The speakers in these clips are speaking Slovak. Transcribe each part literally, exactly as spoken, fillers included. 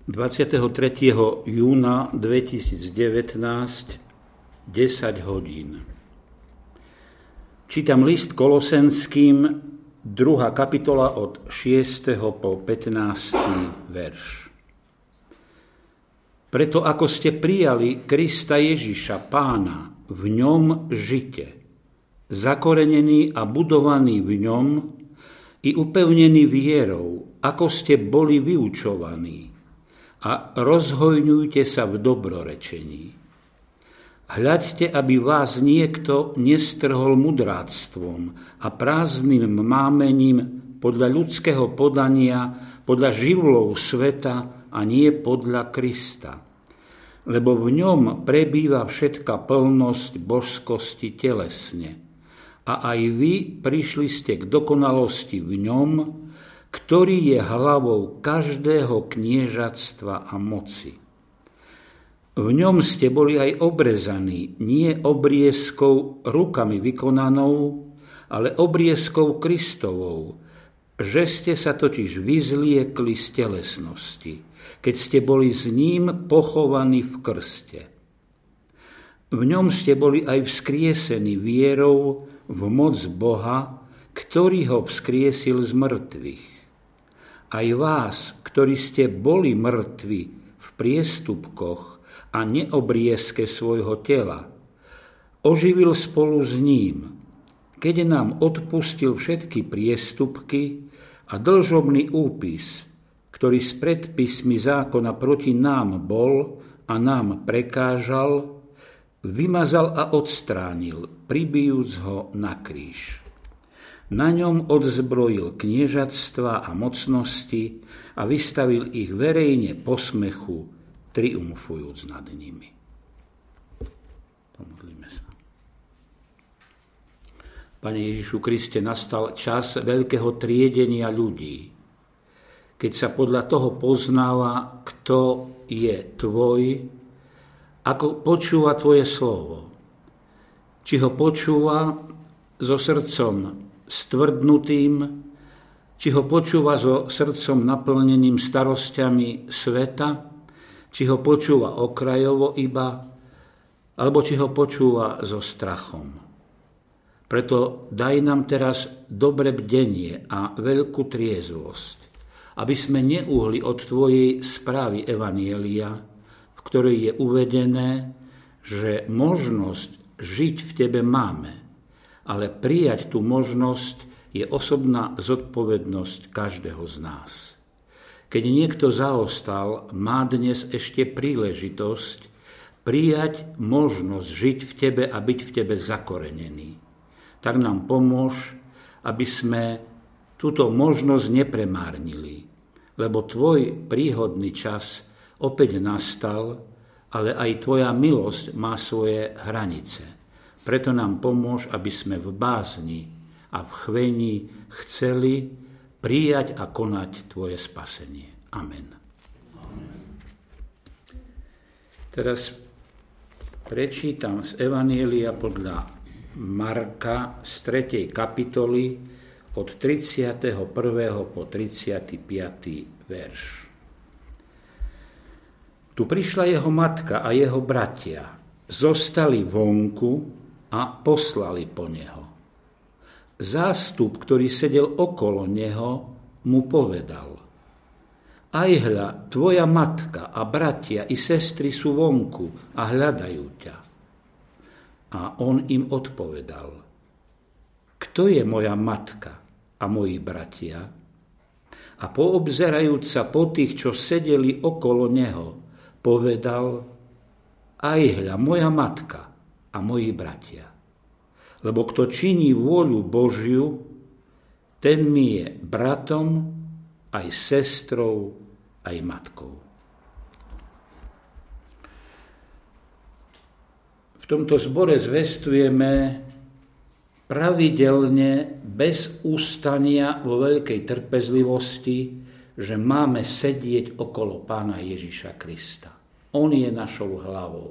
dvadsiateho tretieho júna dvetisícdevätnásť, desať hodín. Čítam list Kolosenským, druhá kapitola od šiesteho po pätnásty verš. Preto ako ste prijali Krista Ježiša, Pána, v ňom žite, zakorenení a budovaní v ňom i upevnení vierou, ako ste boli vyučovaní, a rozhojňujte sa v dobrorečení. Hľaďte, aby vás niekto nestrhol mudráctvom a prázdnym mámením podľa ľudského podania, podľa živlov sveta a nie podľa Krista. Lebo v ňom prebýva všetka plnosť božskosti telesne. A aj vy prišli ste k dokonalosti v ňom, ktorý je hlavou každého kniežatstva a moci. V ňom ste boli aj obrezaní, nie obriezkou rukami vykonanou, ale obriezkou Kristovou, že ste sa totiž vyzliekli z telesnosti, keď ste boli s ním pochovaní v krste. V ňom ste boli aj vzkriesení vierou v moc Boha, ktorý ho vzkriesil z mŕtvych. Aj vás, ktorí ste boli mŕtvi v priestupkoch a neobriezke svojho tela, oživil spolu s ním, keď nám odpustil všetky priestupky a dlžobný úpis, ktorý s predpismi zákona proti nám bol a nám prekážal, vymazal a odstránil, pribijúc ho na kríž. Na ňom odzbrojil kniežatstva a mocnosti a vystavil ich verejne posmechu, triumfujúc nad nimi. Pomodlíme sa. Pane Ježišu Kriste, nastal čas veľkého triedenia ľudí, keď sa podľa toho poznáva, kto je tvoj, ako počúva tvoje slovo. Či ho počúva so srdcom stvrdnutým, či ho počúva so srdcom naplneným starosťami sveta, či ho počúva okrajovo iba, alebo či ho počúva so strachom. Preto daj nám teraz dobre bdenie a veľkú triezvosť, aby sme neuhli od tvojej správy evanjelia, v ktorej je uvedené, že možnosť žiť v tebe máme, ale prijať tú možnosť je osobná zodpovednosť každého z nás. Keď niekto zaostal, má dnes ešte príležitosť prijať možnosť žiť v tebe a byť v tebe zakorenený. Tak nám pomôž, aby sme túto možnosť nepremárnili, lebo tvoj príhodný čas opäť nastal, ale aj tvoja milosť má svoje hranice. Preto nám pomôž, aby sme v bázni a v chvení chceli prijať a konať tvoje spasenie. Amen. Teraz prečítam z Evanjelia podľa Marka z tretej kapitoly od tridsiateho prvého po tridsiaty piaty verš. Tu prišla jeho matka a jeho bratia, zostali vonku a poslali po neho. Zástup, ktorý sedel okolo neho, mu povedal: Aj hľa, tvoja matka a bratia i sestry sú vonku a hľadajú ťa. A on im odpovedal: Kto je moja matka a moji bratia? A poobzerajúc sa po tých, čo sedeli okolo neho, povedal: Aj hľa, moja matka a moji bratia. Lebo kto činí vôľu Božiu, ten mi je bratom, aj sestrou, aj matkou. V tomto zbore zvestujeme pravidelne, bez ústania, vo veľkej trpezlivosti, že máme sedieť okolo Pána Ježiša Krista. On je našou hlavou.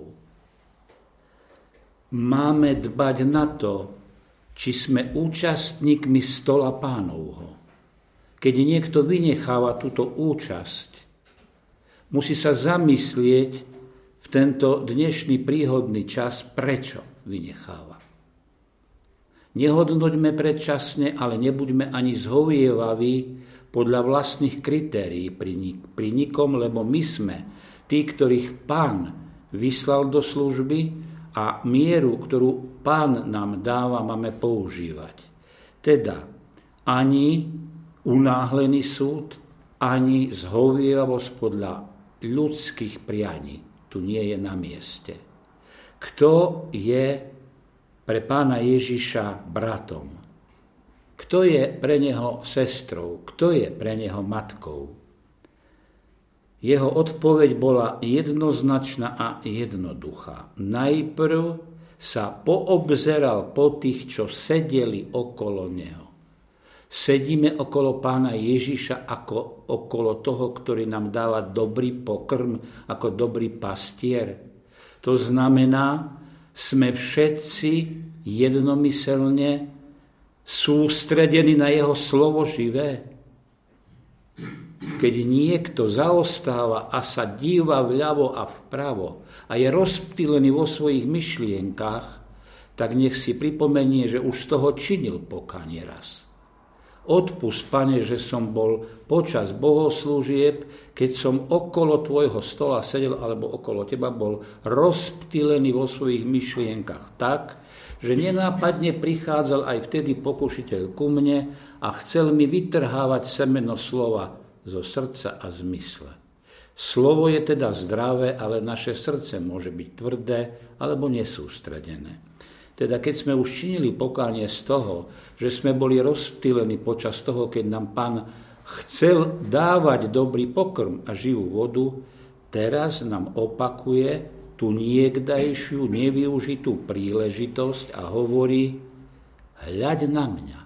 Máme dbať na to, či sme účastníkmi stola Pánovho. Keď niekto vynecháva túto účasť, musí sa zamyslieť v tento dnešný príhodný čas, prečo vynecháva. Nehodnoťme predčasne, ale nebuďme ani zhovievaví podľa vlastných kritérií pri, nik- pri nikom, lebo my sme tí, ktorých Pán vyslal do služby a mieru, ktorú Pán nám dáva, máme používať. Teda ani unáhlený súd, ani zhovievavosť podľa ľudských prianí tu nie je na mieste. Kto je pre Pána Ježiša bratom? Kto je pre neho sestrou? Kto je pre neho matkou? Jeho odpoveď bola jednoznačná a jednoduchá. Najprv sa poobzeral po tých, čo sedeli okolo neho. Sedíme okolo Pána Ježiša ako okolo toho, ktorý nám dáva dobrý pokrm, ako dobrý pastier. To znamená, sme všetci jednomyselne sústredení na jeho slovo živé. Keď niekto zaostáva a sa díva vľavo a vpravo a je rozptýlený vo svojich myšlienkach, tak nech si pripomenie, že už z toho činil pokánie raz. Odpusť, Pane, že som bol počas bohoslúžieb, keď som okolo tvojho stola sedel alebo okolo teba bol rozptýlený vo svojich myšlienkach tak, že nenápadne prichádzal aj vtedy pokušiteľ ku mne a chcel mi vytrhávať semeno slova zo srdca a zmysle. Slovo je teda zdravé, ale naše srdce môže byť tvrdé alebo nesústredené. Teda keď sme už činili pokánie z toho, že sme boli rozptýlení počas toho, keď nám Pán chcel dávať dobrý pokrm a živú vodu, teraz nám opakuje tú niekdajšiu nevyužitú príležitosť a hovorí: hľaď na mňa.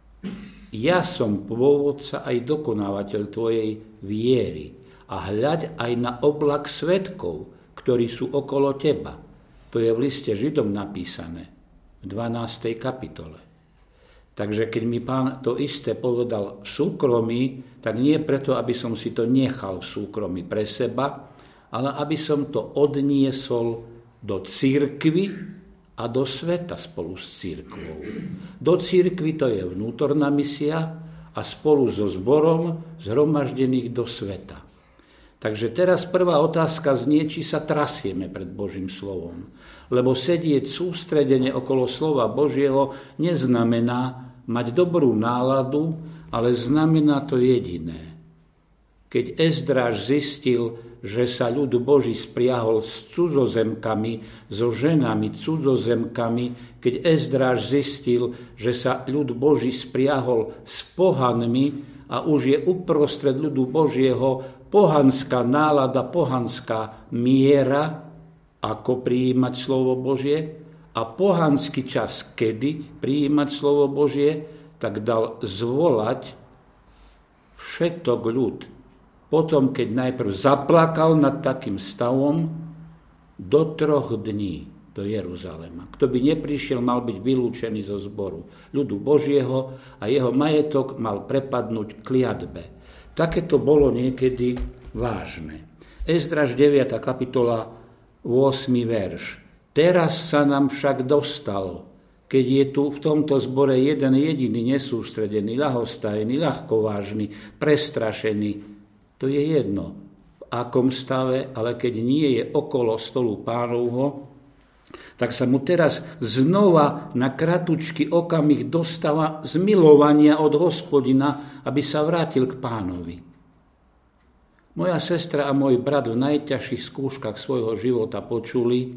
Ja som pôvodca aj dokonávateľ tvojej viery a hľaď aj na oblak svedkov, ktorí sú okolo teba. To je v liste Židom napísané v dvanástej kapitole. Takže keď mi Pán to isté povedal v súkromí, tak nie preto, aby som si to nechal v súkromí pre seba, ale aby som to odniesol do cirkvi a do sveta spolu s cirkvou. Do cirkvi to je vnútorná misia a spolu so zborom zhromaždených do sveta. Takže teraz prvá otázka znie, či sa trasieme pred Božím slovom. Lebo sedieť sústredene okolo slova Božieho neznamená mať dobrú náladu, ale znamená to jediné. Keď Ezdráž zistil, že sa ľud Boží spriahol s cudzozemkami, so ženami cudzozemkami, keď Ezdráž zistil, že sa ľud Boží spriahol s pohanmi a už je uprostred ľudu Božieho pohanská nálada, pohanská miera, ako prijímať slovo Božie, a pohanský čas, kedy prijímať slovo Božie, tak dal zvolať všetok ľud. Potom, keď najprv zaplakal nad takým stavom, do troch dní do Jeruzalema. Kto by neprišiel, mal byť vylúčený zo zboru ľudu Božieho a jeho majetok mal prepadnúť kliatbe. Také to bolo niekedy vážne. Ezdráž deviata kapitola, ôsmy verš. Teraz sa nám však dostalo, keď je tu v tomto zbore jeden jediný nesústredený, ľahostajný, ľahkovážny, prestrašený. To je jedno, v akom stave, ale keď nie je okolo stolu Pánovho, tak sa mu teraz znova na kratučký okamih dostáva zmilovania od Hospodina, aby sa vrátil k Pánovi. Moja sestra a môj brat v najťažších skúškach svojho života počuli: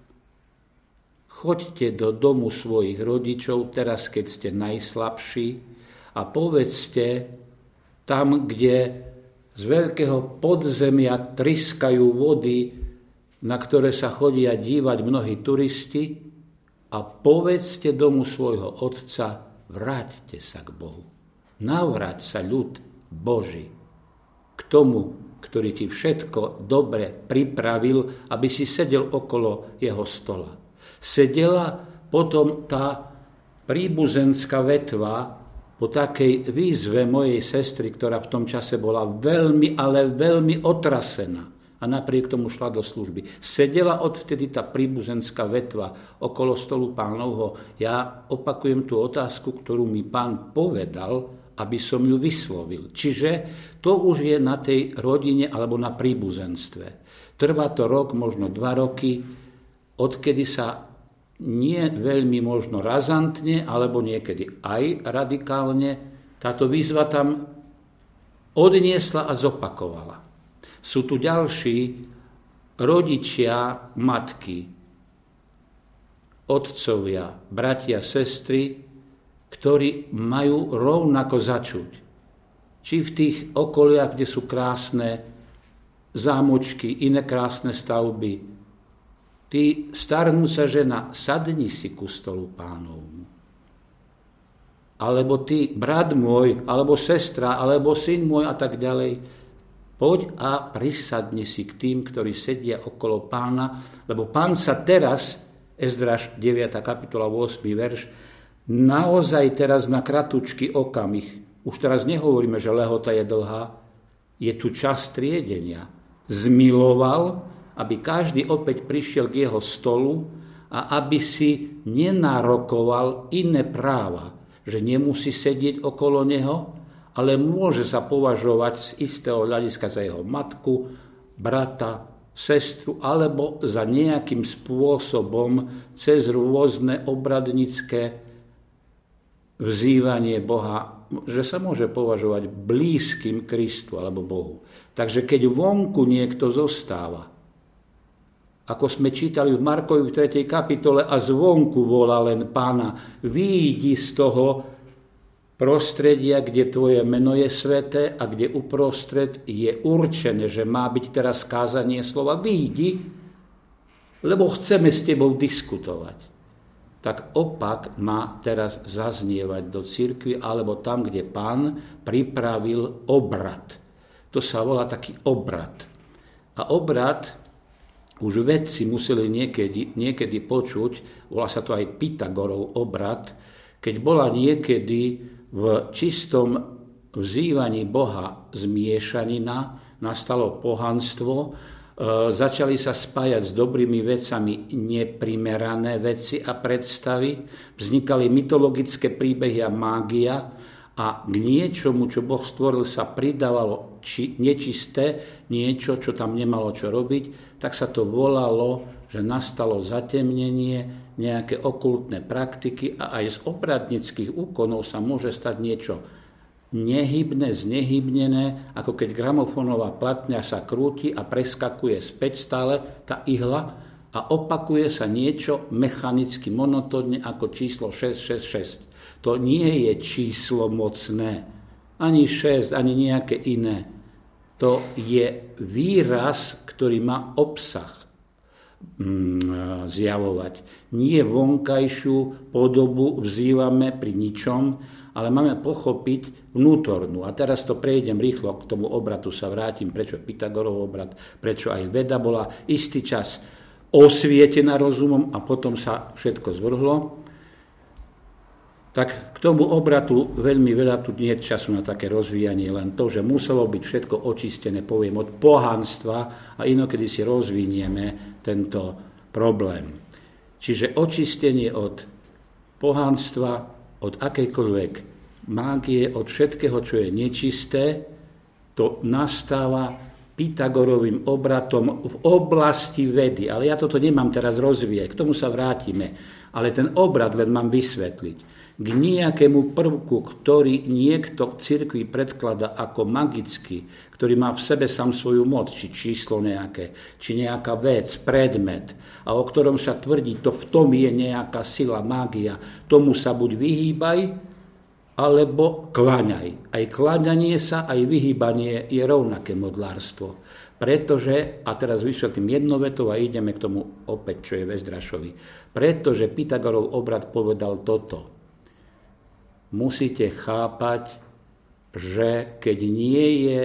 choďte do domu svojich rodičov, teraz keď ste najslabší, a povedzte tam, kde z veľkého podzemia tryskajú vody, na ktoré sa chodia dívať mnohí turisti, a povedzte domu svojho otca: vráťte sa k Bohu. Navráť sa ľud Boží k tomu, ktorý ti všetko dobre pripravil, aby si sedel okolo jeho stola. Sedela potom tá príbuzenská vetva po takej výzve mojej sestry, ktorá v tom čase bola veľmi, ale veľmi otrasená. a napriek tomu šla do služby. Sedela odvtedy tá príbuzenská vetva okolo stolu Pánovho. Ja opakujem tú otázku, ktorú mi Pán povedal, aby som ju vyslovil. Čiže to už je na tej rodine alebo na príbuzenstve. Trvá to rok, možno dva roky, odkedy sa nie veľmi možno razantne, alebo niekedy aj radikálne táto výzva tam odniesla a zopakovala. Sú tu ďalší rodičia, matky, otcovia, bratia, sestry, ktorí majú rovnako začuť. Či v tých okoliach, kde sú krásne zámočky, iné krásne stavby. Ty, starnúca žena, sadni si ku stolu Pánovmu. Alebo ty, brat môj, alebo sestra, alebo syn môj a tak ďalej. Poď a prisadni si k tým, ktorí sedia okolo Pána, lebo Pán sa teraz, Ezdraž deviata kapitola ôsmy verš, naozaj teraz na kratučký okamih, už teraz nehovoríme, že lehota je dlhá, je tu čas triedenia. Zmiloval, aby každý opäť prišiel k jeho stolu a aby si nenárokoval iné práva, že nemusí sedieť okolo neho, ale môže sa považovať z istého hľadiska za jeho matku, brata, sestru, alebo za nejakým spôsobom cez rôzne obradnické vzývanie Boha, že sa môže považovať blízkym Kristu alebo Bohu. Takže keď vonku niekto zostáva, ako sme čítali v Markovi v tretej kapitole, a zvonku volá len Pána, vyjdi z toho prostredia, kde tvoje meno je sväté a kde uprostred je určené, že má byť teraz kázanie slova. Vyjdi, lebo chceme s tebou diskutovať. Tak opak má teraz zaznievať do cirkvi alebo tam, kde Pán pripravil obrad. To sa volá taký obrad. A obrad už vedci museli niekedy, niekedy počuť, volá sa to aj Pythagorov obrad, keď bola niekedy v čistom vzývaní Boha zmiešanina, nastalo pohanstvo, e, začali sa spájať s dobrými vecami neprimerané veci a predstavy, vznikali mytologické príbehy a mágia a k niečomu, čo Boh stvoril, sa pridávalo či, nečisté, niečo, čo tam nemalo čo robiť, tak sa to volalo, že nastalo zatemnenie, nejaké okultné praktiky a aj z obradnických úkonov sa môže stať niečo nehybné, znehybnené, ako keď gramofónová platňa sa krúti a preskakuje späť stále tá ihla a opakuje sa niečo mechanicky, monotónne ako číslo šesť šesť šesť. To nie je číslo mocné, ani šesť, ani nejaké iné. To je výraz, ktorý má obsah zjavovať. Nie vonkajšiu podobu vzývame pri ničom, ale máme pochopiť vnútornú. A teraz to prejdem rýchlo, k tomu obratu sa vrátim, prečo Pythagorov obrat, prečo aj veda bola istý čas osvietená rozumom a potom sa všetko zvrhlo. Tak k tomu obratu veľmi veľa tu nie je času na také rozvíjanie, len to, že muselo byť všetko očistené, poviem, od pohanstva a inokedy si rozvinieme tento problém. Čiže očistenie od pohanstva, od akejkoľvek mágie, od všetkého, čo je nečisté, to nastáva Pythagorovým obratom v oblasti vedy. Ale ja toto nemám teraz rozvíjať, k tomu sa vrátime. Ale ten obrad len mám vysvetliť. K nejakému prvku, ktorý niekto v cirkvi predkladá ako magický, ktorý má v sebe sám svoju moc, či číslo nejaké, či nejaká vec, predmet, a o ktorom sa tvrdí, to v tom je nejaká sila, mágia, tomu sa buď vyhýbaj, alebo kláňaj. Aj kláňanie sa, aj vyhýbanie je rovnaké modlárstvo. Pretože, a teraz vysvetlím jednou vetou a ideme k tomu opäť, čo je v Ezdrašovi. Pretože Pythagorov obrad povedal toto. Musíte chápať, že keď nie je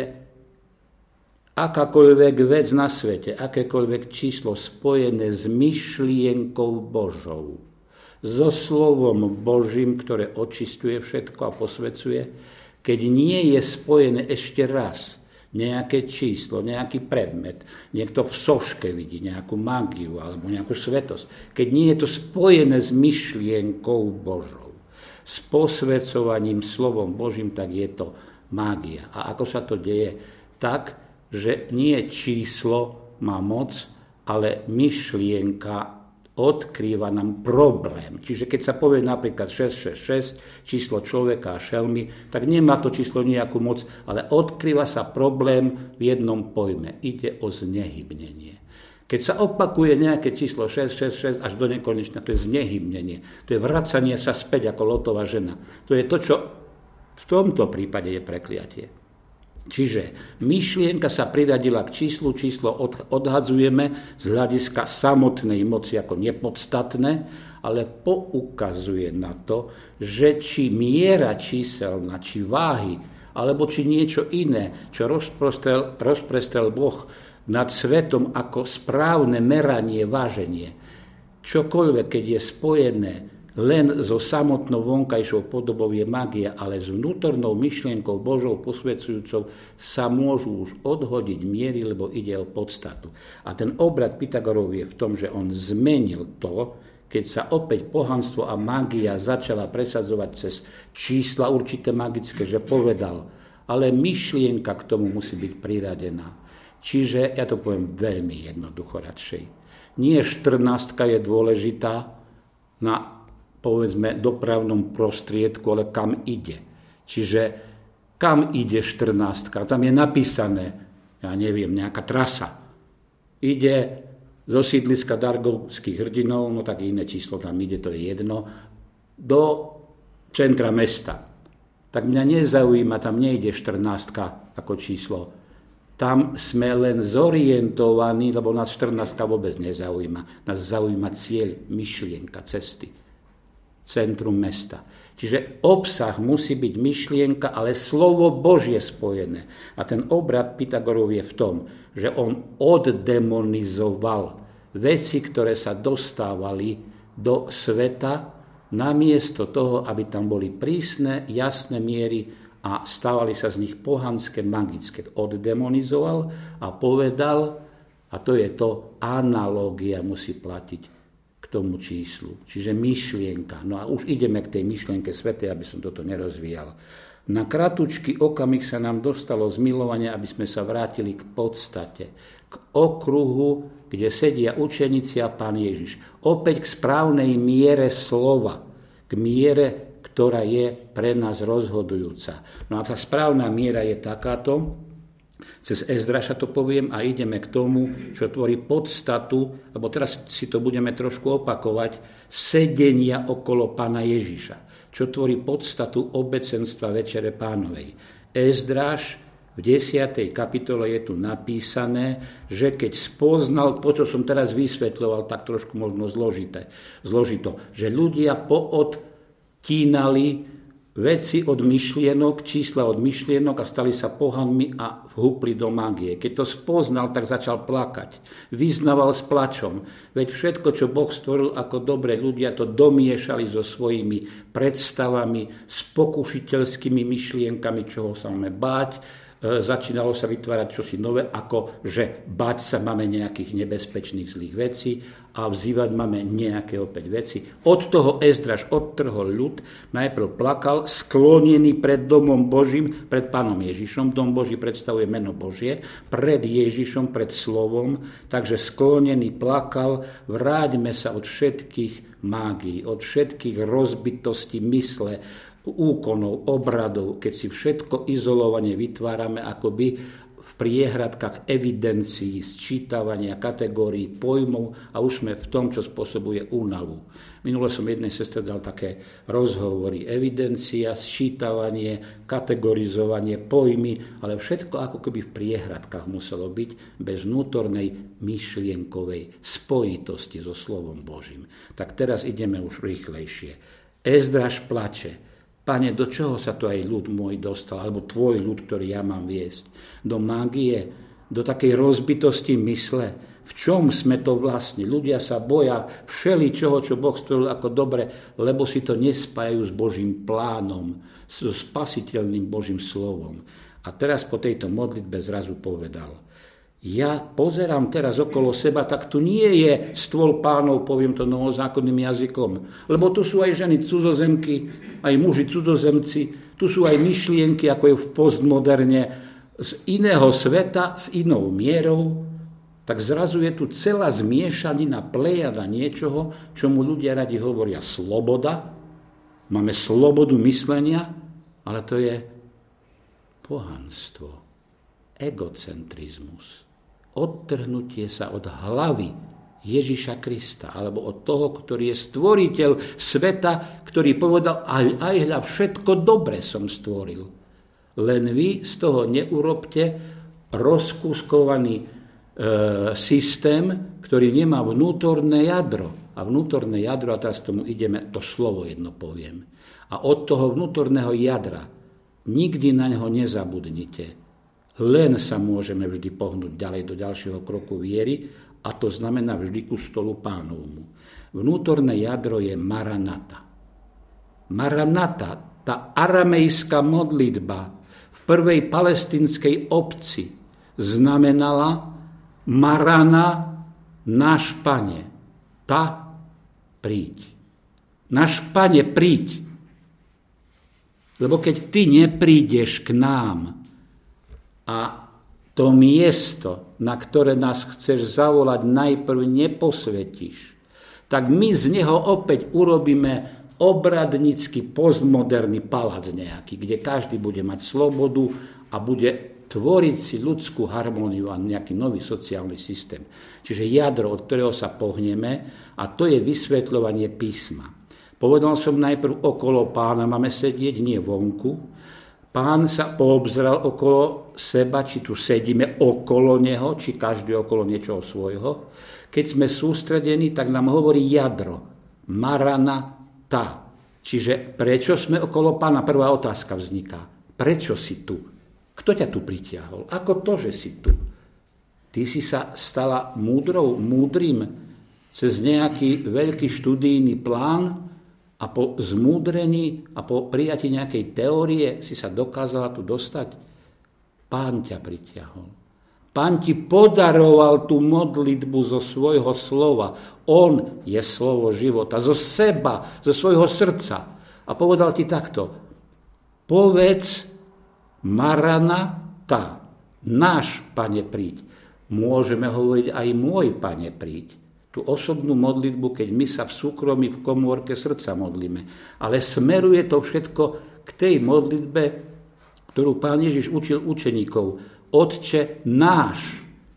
akákoľvek vec na svete, akékoľvek číslo spojené s myšlienkou Božou, so slovom Božím, ktoré očistuje všetko a posvecuje, keď nie je spojené ešte raz nejaké číslo, nejaký predmet, niekto v soške vidí nejakú mágiu alebo nejakú svetosť. Keď nie je to spojené s myšlienkou Božou, s posvedcovaním slovom Božím, tak je to mágia. A ako sa to deje? Tak, že nie číslo má moc, ale myšlienka odkrýva nám problém. Čiže keď sa povie napríklad šesť šesť šesť, číslo človeka a šelmy, tak nemá to číslo nejakú moc, ale odkrýva sa problém v jednom pojme. Ide o znehybnenie. Keď sa opakuje nejaké číslo šesť šesť šesť až do nekonečna, to je znehybnenie. To je vracanie sa späť ako Lotová žena. To je to, čo v tomto prípade je prekliatie. Čiže myšlienka sa priradila k číslu, číslo odhadzujeme z hľadiska samotnej moci ako nepodstatné, ale poukazuje na to, že či miera číselná, či váhy, alebo či niečo iné, čo rozprestrel, rozprestrel Boh nad svetom ako správne meranie, váženie, čokoľvek, keď je spojené len so samotnou vonkajšou podobou je magia, ale s vnútornou myšlienkou Božou posvedzujúcou sa môžu už odhodiť miery, lebo ide o podstatu. A ten obrad Pythagorov je v tom, že on zmenil to, keď sa opäť pohanstvo a magia začala presadzovať cez čísla určité magické, že povedal, ale myšlienka k tomu musí byť priradená. Čiže, ja to poviem veľmi jednoducho radšej, nie štrnástka je dôležitá na povedzme dopravnom prostriedku, ale kam ide. Čiže kam ide štrnástka? Tam je napísané, ja neviem, nejaká trasa. Ide zo sídliska Dargovských hrdinov, no tak iné číslo tam ide, to je jedno, do centra mesta. Tak mňa nezaujíma, tam nejde štrnástka ako číslo. Tam sme len zorientovaní, lebo nás štrnástka vôbec nezaujíma. Nás zaujíma cieľ, myšlienka, cesty. Centrum mesta. Čiže obsah musí byť myšlienka, ale slovo Božie spojené. A ten obrad Pythagorov je v tom, že on oddemonizoval veci, ktoré sa dostávali do sveta, namiesto toho, aby tam boli prísne, jasné miery a stávali sa z nich pohanské, magické. Oddemonizoval a povedal, a to je to, analógia musí platiť tomu číslu, čiže myšlienka. No a už ideme k tej myšlienke svätej, aby som toto nerozvíjal. Na kratučký okamih sa nám dostalo zmilovanie, aby sme sa vrátili k podstate, k okruhu, kde sedia učeníci a Pán Ježiš. Opäť k správnej miere slova, k miere, ktorá je pre nás rozhodujúca. No a tá správna miera je takáto, cez Ezdraša to poviem a ideme k tomu, čo tvorí podstatu, lebo teraz si to budeme trošku opakovať, sedenia okolo Pána Ježiša, čo tvorí podstatu obecenstva Večere Pánovej. Ezdraš v desiatej kapitole je tu napísané, že keď spoznal to, čo som teraz vysvetľoval, tak trošku možno zložité, zložito, že ľudia poodtínali veci od myšlienok, čísla od myšlienok a stali sa pohanmi a vhúpli do mágie. Keď to spoznal, tak začal plakať. Vyznával s plačom. Veď všetko, čo Boh stvoril ako dobre, ľudia to domiešali so svojimi predstavami, s pokušiteľskými myšlienkami, čoho sa máme báť. E, začínalo sa vytvárať čosi nové, ako že báť sa máme nejakých nebezpečných zlých vecí a vzývať máme nejaké opäť veci. Od toho Ezdraš odtrhol ľud, najprv plakal, sklonený pred domom Božím, pred Pánom Ježišom. Dom Boží predstavuje meno Božie, pred Ježišom, pred slovom, takže sklonený plakal, vráťme sa od všetkých mágií, od všetkých rozbitostí mysle, úkonov, obradov, keď si všetko izolovane vytvárame akoby v priehradkách evidencií, sčítavania, kategórií, pojmov a už sme v tom, čo spôsobuje únavu. Minule som jednej sestre dal také rozhovory, evidencia, sčítavanie, kategorizovanie, pojmy, ale všetko ako keby v priehradkách muselo byť bez vnútornej myšlienkovej spojitosti so slovom Božím. Tak teraz ideme už rýchlejšie. Ezdraš plače. Pane, do čoho sa to aj ľud môj dostal, alebo tvoj ľud, ktorý ja mám viesť? Do mágie, do takej rozbitosti mysle. V čom sme to vlastne? Ľudia sa boja všeličoho, čo Boh stvoril ako dobre, lebo si to nespájajú s Božím plánom, so spasiteľným Božím slovom. A teraz po tejto modlitbe zrazu povedal: ja pozerám teraz okolo seba, tak tu nie je stôl Pánov, poviem to novozákonným jazykom, lebo tu sú aj ženy cudzozemky, aj muži cudzozemci, tu sú aj myšlienky, ako je v postmoderne, z iného sveta, s inou mierou. Tak zrazu je tu celá zmiešanina, plejada niečoho, čomu ľudia radi hovoria sloboda. Máme slobodu myslenia, ale to je pohanstvo, egocentrizmus, odtrhnutie sa od hlavy Ježiša Krista, alebo od toho, ktorý je stvoriteľ sveta, ktorý povedal: aj, aj hľa, všetko dobre som stvoril. Len vy z toho neurobte rozkúskovaný e, systém, ktorý nemá vnútorné jadro. A vnútorné jadro, a teraz tomu ideme, to slovo jedno poviem. A od toho vnútorného jadra nikdy na neho nezabudnite. Len sa môžeme vždy pohnúť ďalej do ďalšieho kroku viery, a to znamená vždy ku stolu Pánovmu. Vnútorné jadro je Maranata. Maranata, tá aramejská modlitba v prvej palestinskej obci znamenala Marana, náš Pane, tá príď. Náš Pane, príď. Lebo keď ty neprídeš k nám a to miesto, na ktoré nás chceš zavolať, najprv neposvetíš, tak my z neho opäť urobíme obradnícky postmoderný palác nejaký, kde každý bude mať slobodu a bude tvoriť si ľudskú harmóniu a nejaký nový sociálny systém. Čiže jadro, od ktorého sa pohneme, a to je vysvetľovanie písma. Povedal som najprv, okolo Pána máme sedieť, nie vonku. Pán sa poobzral okolo seba, či tu sedíme okolo neho, či každý okolo niečoho svojho. Keď sme sústredení, tak nám hovorí jadro. Maranata. Čiže prečo sme okolo Pána? Prvá otázka vzniká. Prečo si tu? Kto ťa tu pritiahol? Ako to, že si tu? Ty si sa stala múdrou, múdrym cez nejaký veľký študijný plán a po zmúdrení a po prijatí nejakej teórie si sa dokázala tu dostať? Pán ťa pritiahol. Pán ti podaroval tú modlitbu zo svojho slova. On je slovo života. Zo seba, zo svojho srdca. A povedal ti takto: povedz Maranata, náš Pane, príď. Môžeme hovoriť aj môj Pane, príď. Tú osobnú modlitbu, keď my sa v súkromí v komórke srdca modlíme. Ale smeruje to všetko k tej modlitbe, ktorú Pán Ježiš učil učeníkov. Otče náš,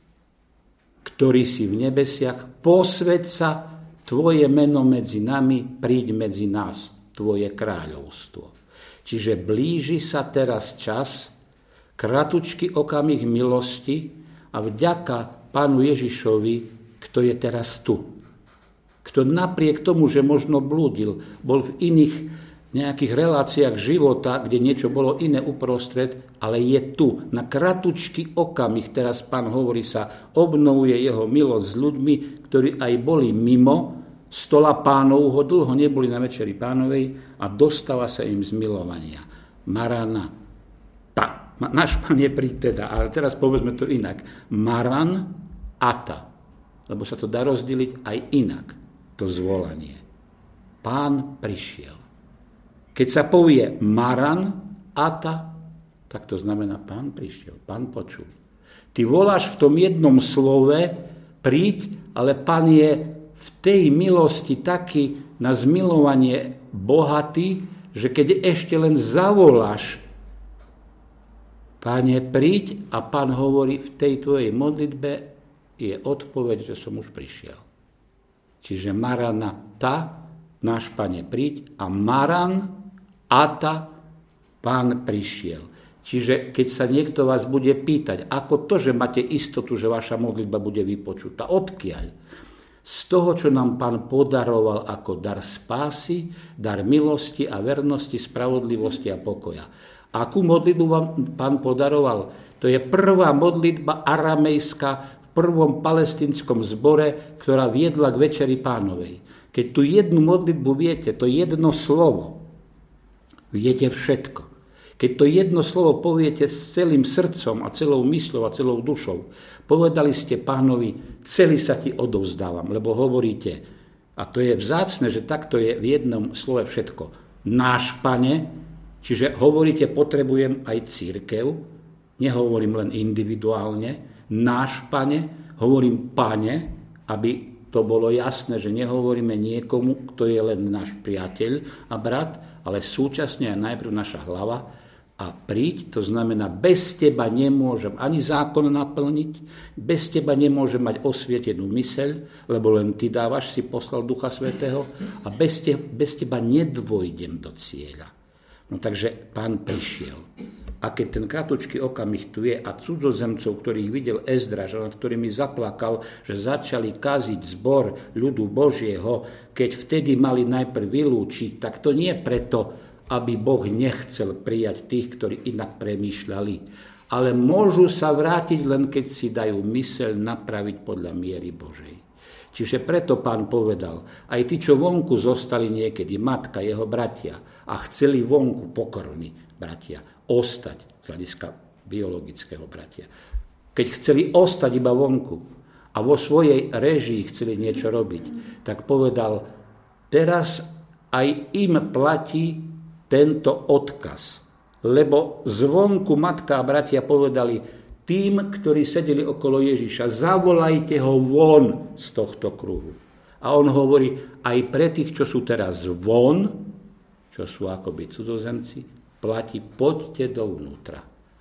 ktorý si v nebesiach, posväť sa tvoje meno medzi nami, príď medzi nás, tvoje kráľovstvo. Čiže blíži sa teraz čas, kratučký okamih milosti a vďaka Pánu Ježišovi, kto je teraz tu. Kto napriek tomu, že možno blúdil, bol v iných nejakých reláciách života, kde niečo bolo iné uprostred, ale je tu. Na kratučký okamih, teraz Pán hovorí, sa obnovuje jeho milosť s ľuďmi, ktorí aj boli mimo stola Pánovho, dlho neboli na večeri Pánovej a dostáva sa im zmilovania. Marana. Ta. Náš Pán je príď teda, ale teraz povedzme to inak. Maran ata. Lebo sa to dá rozdeliť aj inak, to zvolanie. Pán prišiel. Keď sa povie Maran ata, tak to znamená Pán prišiel, Pán počul. Ty voláš v tom jednom slove príď, ale Pán je v tej milosti taký na zmilovanie bohatý, že keď ešte len zavoláš Páne, príď, a Pán hovorí v tej tvojej modlitbe je odpoveď, že som už prišiel. Čiže Maranata, náš Pane, príď, a Maran ata, Pán prišiel. Čiže keď sa niekto vás bude pýtať, ako to, že máte istotu, že vaša modlitba bude vypočutá, odkiaľ? Z toho, čo nám Pán podaroval ako dar spásy, dar milosti a vernosti, spravodlivosti a pokoja. Akú modlitbu vám Pán podaroval? To je prvá modlitba aramejská v prvom palestínskom zbore, ktorá viedla k večeri Pánovej. Keď tú jednu modlitbu viete, to jedno slovo, viete všetko. Keď to jedno slovo poviete s celým srdcom a celou mysľou a celou dušou, povedali ste Pánovi, celý sa ti odovzdávam, lebo hovoríte, a to je vzácne, že takto je v jednom slove všetko, náš Pane, čiže hovoríte, potrebujem aj cirkev, nehovorím len individuálne, náš Pane, hovorím Pane, aby to bolo jasné, že nehovoríme niekomu, kto je len náš priateľ a brat, ale súčasne aj najprv naša hlava a príď, to znamená, bez teba nemôžem ani zákon naplniť, bez teba nemôžem mať osvietenú myseľ, lebo len ty dávaš, si poslal Ducha Svätého a bez, te, bez teba nedvojdem do cieľa. No takže Pán prišiel. A keď ten kratučký okamih tu je a cudzozemcov, ktorých videl Ezdráž, nad ktorými zaplakal, že začali kaziť zbor ľudu Božieho, keď vtedy mali najprv vylúčiť, tak to nie preto, aby Boh nechcel prijať tých, ktorí inak premýšľali, ale môžu sa vrátiť len keď si dajú myseľ napraviť podľa miery Božej. Čiže preto Pán povedal, aj tí, čo vonku zostali niekedy, matka, jeho bratia, a chceli vonku pokorní bratia, ostať z hľadiska biologického bratia. Keď chceli ostať iba vonku a vo svojej réžii chceli niečo robiť, tak povedal, teraz aj im platí tento odkaz. Lebo zvonku matka a bratia povedali tým, ktorí sedeli okolo Ježiša, zavolajte ho von z tohto kruhu. A on hovorí, aj pre tých, čo sú teraz von, čo sú akoby cudzozemci, platí, poďte dovnútra.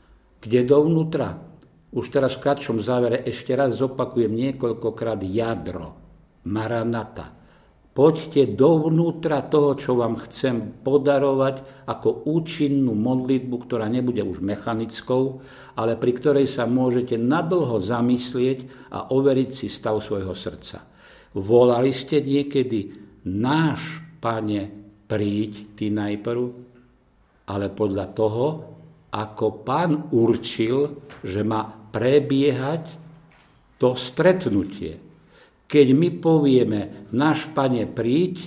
Kde dovnútra? Už teraz v kratšom závere ešte raz zopakujem niekoľkokrát jadro, maranata. Poďte dovnútra toho, čo vám chcem podarovať ako účinnú modlitbu, ktorá nebude už mechanickou, ale pri ktorej sa môžete nadlho zamyslieť a overiť si stav svojho srdca. Volali ste niekedy, náš Pane, príď ty najprv, ale podľa toho, ako Pán určil, že má prebiehať to stretnutie. Keď my povieme, náš Pane, príď,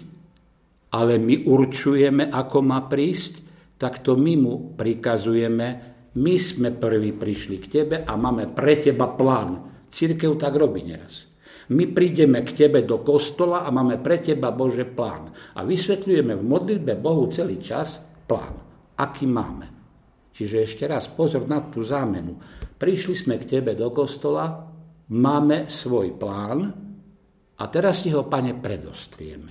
ale my určujeme, ako má prísť, tak to my mu prikazujeme, my sme prví prišli k tebe a máme pre teba plán. Cirkev tak robí neraz. My prídeme k tebe do kostola a máme pre teba Bože plán. A vysvetľujeme v modlitbe Bohu celý čas plán. Aký máme. Čiže ešte raz, pozor na tú zámenu. Prišli sme k tebe do kostola, máme svoj plán a teraz ti ho, Pane, predostrieme.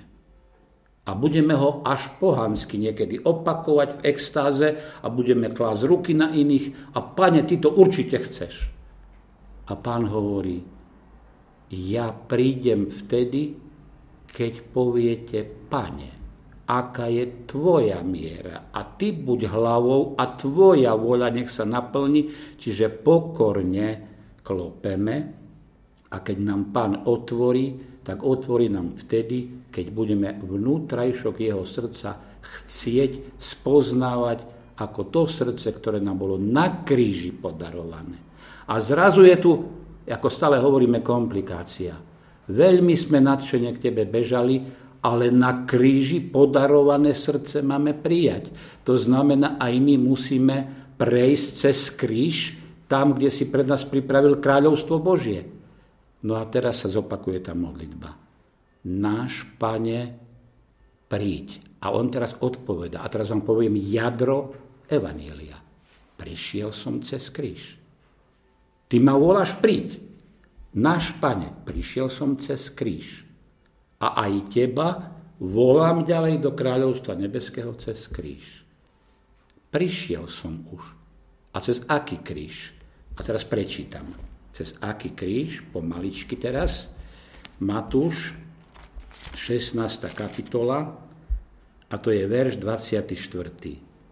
A budeme ho až pohansky niekedy opakovať v extáze a budeme klásť ruky na iných a Pane, ty to určite chceš. A Pán hovorí, ja prídem vtedy, keď poviete, Pane, aká je tvoja miera a ty buď hlavou a tvoja vôľa nech sa naplní, čiže pokorne klopeme a keď nám Pán otvorí, tak otvorí nám vtedy, keď budeme vnútrajšok jeho srdca chcieť spoznávať ako to srdce, ktoré nám bolo na kríži podarované. A zrazu je tu, ako stále hovoríme, komplikácia. Veľmi sme nadšene k tebe bežali, ale na kríži podarované srdce máme prijať. To znamená, aj my musíme prejsť cez kríž, tam, kde si pred nás pripravil kráľovstvo Božie. No a teraz sa zopakuje tá modlitba. Náš Pane, príď. A on teraz odpoveda. A teraz vám poviem jadro evanjelia. Prišiel som cez kríž. Ty ma voláš, príď. Náš Pane, prišiel som cez kríž. A aj teba volám ďalej do kráľovstva nebeského cez kríž. Prišiel som už. A cez aký kríž? A teraz prečítam. Cez aký kríž? Pomaličky teraz. Matúš, šestnásta kapitola, a to je verš dvadsiaty štvrtý.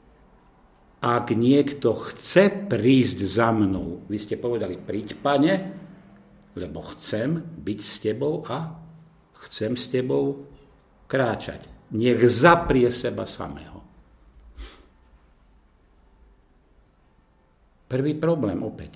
Ak niekto chce prísť za mnou, vy ste povedali, príď, Pane, lebo chcem byť s tebou a chcem s tebou kráčať. Nech zaprie seba samého. Prvý problém opäť.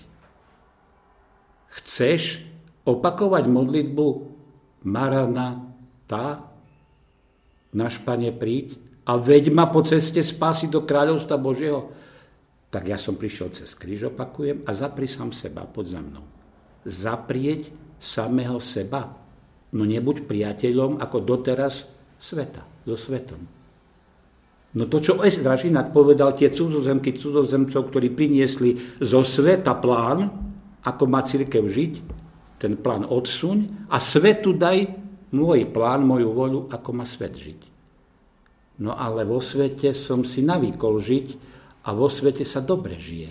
Chceš opakovať modlitbu Maranatá, náš Pane, príď a veď ma po ceste spásy do kráľovstva Božieho? Tak ja som prišiel cez kríž, opakujem, a zapri sám seba, poď za mnou. Zaprieť samého seba. No nebuď priateľom ako doteraz sveta, so svetom. No to, čo Ezdráš inak povedal, tie cudzozemky, cudzozemcov, ktorí priniesli zo sveta plán, ako má cirkev žiť, ten plán odsuň a svetu daj môj plán, moju voľu, ako má svet žiť. No ale vo svete som si navykol žiť a vo svete sa dobre žije.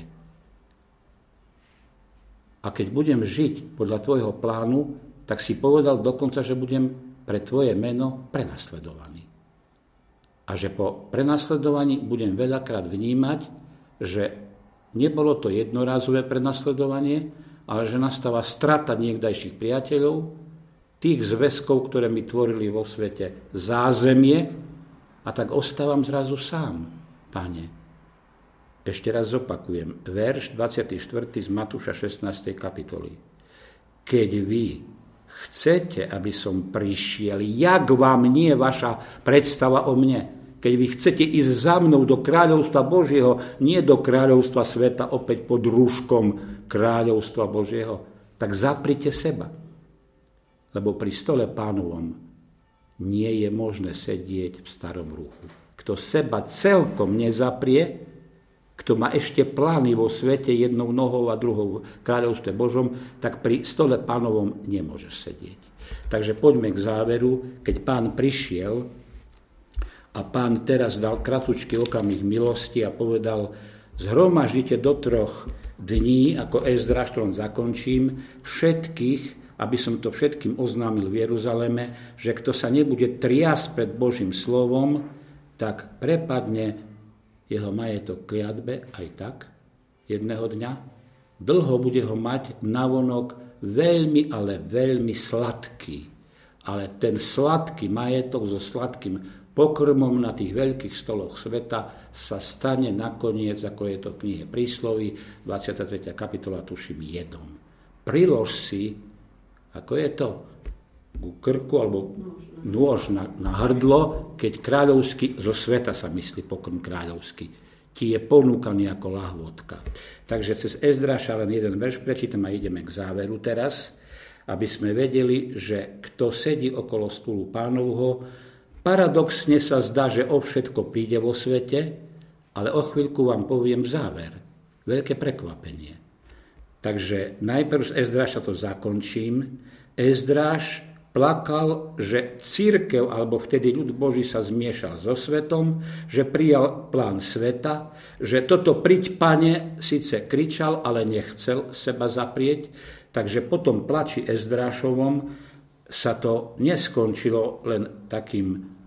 A keď budem žiť podľa tvojho plánu, tak si povedal dokonca, že budem pre tvoje meno prenasledovaný. A že po prenasledovaní budem veľakrát vnímať, že nebolo to jednorázové prenasledovanie, ale že nastáva strata niekdajších priateľov, tých zväzkov, ktoré mi tvorili vo svete zázemie, a tak ostávam zrazu sám, Pane. Ešte raz zopakujem, verš dvadsiaty štvrtý z Matúša šestnástej kapitoly. Keď vy chcete, aby som prišiel, jak vám nie vaša predstava o mne, keď vy chcete ísť za mnou do kráľovstva Božieho, nie do kráľovstva sveta, opäť pod rúškom kráľovstva Božieho, tak zaprite seba. Lebo pri stole Pánovom nie je možné sedieť v starom ruchu. Kto seba celkom nezaprie, kto má ešte plány vo svete jednou nohou a druhou v kráľovstve Božom, tak pri stole Pánovom nemôžeš sedieť. Takže poďme k záveru. Keď Pán prišiel a Pán teraz dal kratučký okamih milosti a povedal, zhromaždite do troch dní, ako Ezdráš, to len zakončím, všetkých, aby som to všetkým oznámil v Jeruzaleme, že kto sa nebude triasť pred Božím slovom, tak prepadne jeho majetok kliatbe aj tak jedného dňa. Dlho bude ho mať navonok veľmi, ale veľmi sladký. Ale ten sladký majetok so sladkým pokrmom na tých veľkých stoloch sveta sa stane nakoniec, ako je to v knihe Prísloví, dvadsiata tretia kapitola, tuším, jedom. Prilož si, ako je to, ku krku alebo nôž na, na hrdlo, keď kráľovský, zo sveta sa myslí pokrm kráľovský, ti je ponúkaný ako lahôdka. Takže cez Ezdráša len jeden verš prečítam a ideme k záveru teraz, aby sme vedeli, že kto sedí okolo stolu Pánovho, paradoxne sa zdá, že o všetko príde vo svete, ale o chvíľku vám poviem záver. Veľké prekvapenie. Takže najprv z Ezdráša to zakončím. Ezdráš plakal, že cirkev, alebo vtedy ľud Boží sa zmiešal so svetom, že prijal plán sveta, že toto priď, Pane, síce kričal, ale nechcel seba zaprieť. Takže po tom plači Ezdrášovom sa to neskončilo len takým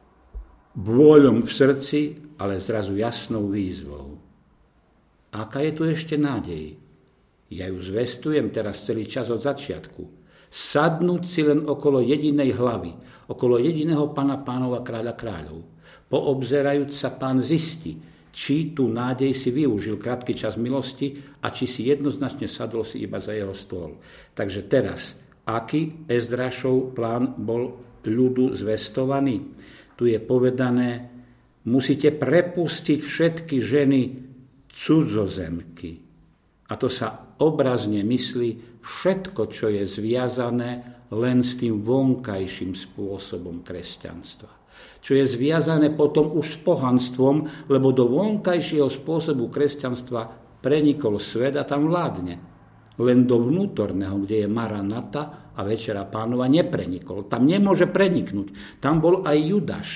bôľom v srdci, ale zrazu jasnou výzvou. Aká je tu ešte nádej? Ja ju zvestujem teraz celý čas od začiatku. Sadnúť si len okolo jedinej hlavy, okolo jediného Pána pánov a kráľa kráľov. Poobzerajúc sa Pán zistí, či tú nádej si využil krátky čas milosti a či si jednoznačne sadol si iba za jeho stôl. Takže teraz, aký Ezdrášov plán bol ľudu zvestovaný? Tu je povedané, musíte prepustiť všetky ženy cudzozemky. A to sa obrazne myslí všetko, čo je zviazané len s tým vonkajším spôsobom kresťanstva. Čo je zviazané potom už s pohanstvom, lebo do vonkajšieho spôsobu kresťanstva prenikol svet a tam vládne. Len do vnútorného, kde je Maranata a Večera Pánova, neprenikol. Tam nemôže preniknúť. Tam bol aj Judáš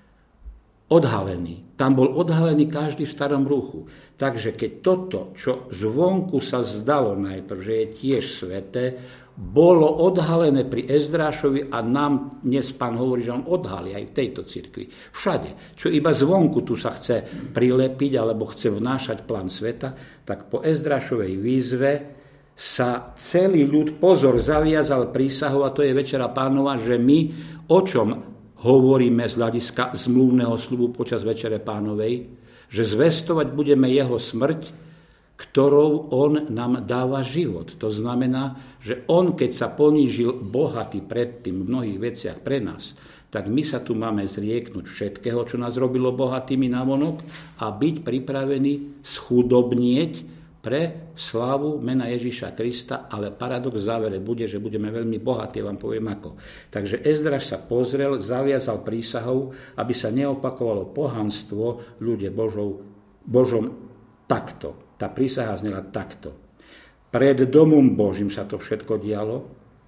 odhalený. Tam bol odhalený každý v starom ruchu. Takže keď toto, čo zvonku sa zdalo najprv, že je tiež sveté, bolo odhalené pri Ezdrášovi a nám dnes Pán hovorí, že on odhalí aj v tejto cirkvi. Všade. Čo iba zvonku tu sa chce prilepiť alebo chce vnášať plán sveta, tak po Ezdrášovej výzve sa celý ľud, pozor, zaviazal prísahou, a to je Večera Pánova, že my o čom hovoríme z hľadiska zmluvného sľubu počas Večere Pánovej, že zvestovať budeme jeho smrť, ktorou on nám dáva život. To znamená, že on, keď sa ponížil bohatý predtým v mnohých veciach pre nás, tak my sa tu máme zrieknúť všetkého, čo nás robilo bohatými navonok a byť pripravení schudobnieť pre slávu mena Ježiša Krista, ale paradox v závere bude, že budeme veľmi bohatí, vám poviem ako. Takže Ezdraž sa pozrel, zaviazal prísahou, aby sa neopakovalo pohanstvo ľudia Božou, Božom takto. Tá prísaha znela takto. Pred domom Božím sa to všetko dialo,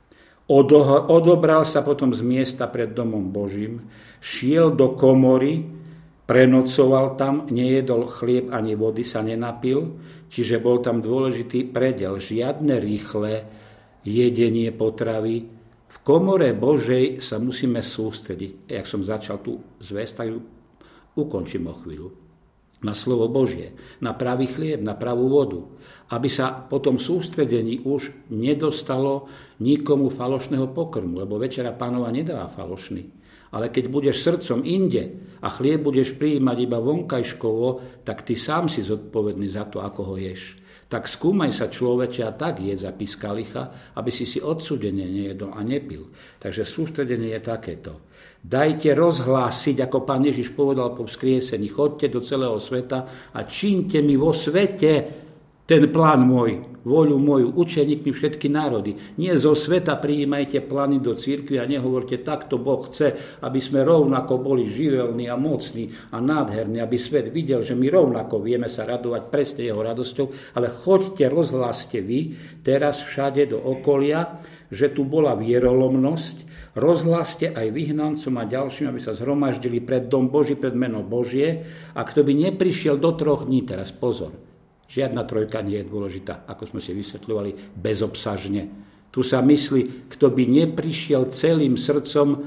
Odo, odobral sa potom z miesta pred domom Božím, šiel do komory, prenocoval tam, nejedol chlieb ani vody, sa nenapil, čiže bol tam dôležitý predel, žiadne rýchle jedenie potravy. V komore Božej sa musíme sústrediť. Jak som začal tú zvesť, tak ju ukončím o chvíľu. Na slovo Božie, na pravý chlieb, na pravú vodu. Aby sa po tom sústredení už nedostalo nikomu falošného pokrmu, lebo Večera Pánova nedáva falošný. Ale keď budeš srdcom inde a chlieb budeš prijímať iba vonkajškovo, tak ty sám si zodpovedný za to, ako ho ješ. Tak skúmaj sa, človeče, a tak jedz a pí z kalicha, aby si si odsúdenie nejedol a nepil. Takže sústredenie je takéto. Dajte rozhlásiť, ako Pán Ježiš povedal po vzkriesení, chodte do celého sveta a čínte mi vo svete ten plán môj, voľu moju, učeníkmi všetky národy. Nie zo sveta prijímajte plány do cirkvi a nehovorte, takto Boh chce, aby sme rovnako boli živelní a mocní a nádherní, aby svet videl, že my rovnako vieme sa radovať presne jeho radosťou, ale choďte, rozhláste vy teraz všade do okolia, že tu bola vierolomnosť, rozhláste aj vyhnancom a ďalším, aby sa zhromaždili pred dom Boží, pred meno Božie, a kto by neprišiel do troch dní, teraz pozor, žiadna trojka nie je dôležitá, ako sme si vysvetľovali, bezobsažne. Tu sa myslí, kto by neprišiel celým srdcom,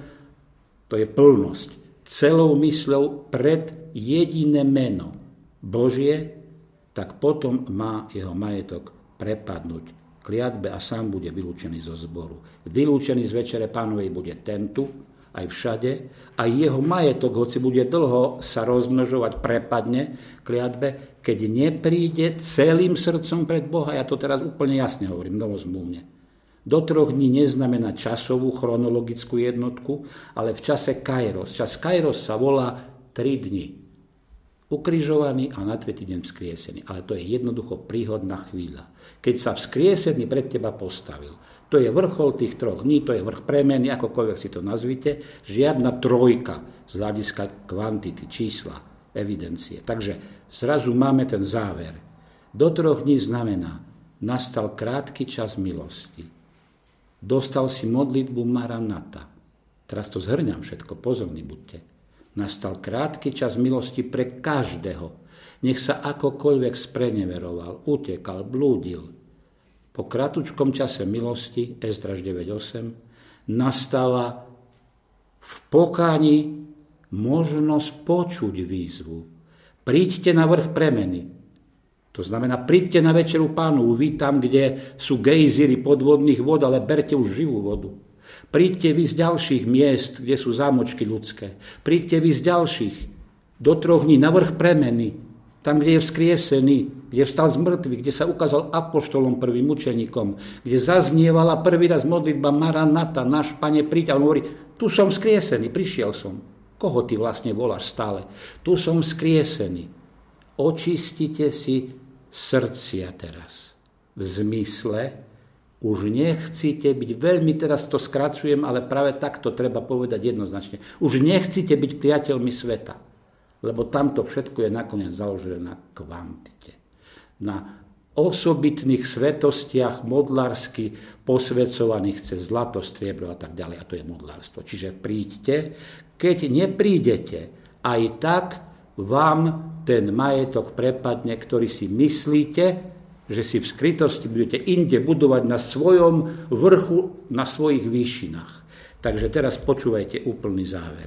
to je plnosť, celou mysľou pred jediné meno Božie, tak potom má jeho majetok prepadnúť kliatbe a sám bude vylúčený zo zboru. Vylúčený z Večere Pánovej bude ten tu, aj všade, a jeho majetok, hoci bude dlho sa rozmnožovať, prepadne kliatbe, keď nepríde celým srdcom pred Boha. Ja to teraz úplne jasne hovorím, novozmluvne. Do troch dní neznamená časovú chronologickú jednotku, ale v čase Kairos. Čas Kairos sa volá tri dni. Ukrižovaný a na tretí deň vzkriesený. Ale to je jednoducho príhodná chvíľa. Keď sa vzkriesený pred teba postavil. To je vrchol tých troch dní, to je vrch premeny, akokoľvek si to nazvite. Žiadna trojka z hľadiska kvantity, čísla, evidencie. Takže zrazu máme ten záver. Do troch dní znamená, nastal krátky čas milosti. Dostal si modlitbu Maranata. Teraz to zhrňam všetko, pozorní buďte. Nastal krátky čas milosti pre každého. Nech sa akokoľvek spreneveroval, utekal, blúdil. Po kratučkom čase milosti, Ezdraž deväť osem, nastáva v pokáni možnosť počuť výzvu. Príďte na vrch premeny. To znamená, príďte na Večeru Pánovu, vy tam, kde sú gejzíry podvodných vod, ale berte už živú vodu. Príďte vy z ďalších miest, kde sú zámočky ľudské. Príďte vy z ďalších do troch dní na vrch premeny, tam, kde je vzkriesený, kde vstal z mŕtvych, kde sa ukázal apoštolom, prvým učeníkom, kde zaznievala prvý raz modlitba Maranata, náš Pane, príď. A on hovorí, tu som vzkriesený, prišiel som. Koho ty vlastne voláš stále? Tu som vzkriesený. Očistite si srdcia teraz. V zmysle, už nechcite byť, veľmi teraz to skracujem, ale práve takto treba povedať jednoznačne. Už nechcite byť priateľmi sveta. Lebo tamto všetko je nakoniec založené na kvantite. Na osobitných svetostiach modlársky posvedcovaných cez zlato, striebro a tak ďalej. A to je modlárstvo. Čiže príďte, keď neprídete, aj tak vám ten majetok prepadne, ktorý si myslíte, že si v skrytosti budete inde budovať na svojom vrchu, na svojich výšinách. Takže teraz počúvajte úplný záver.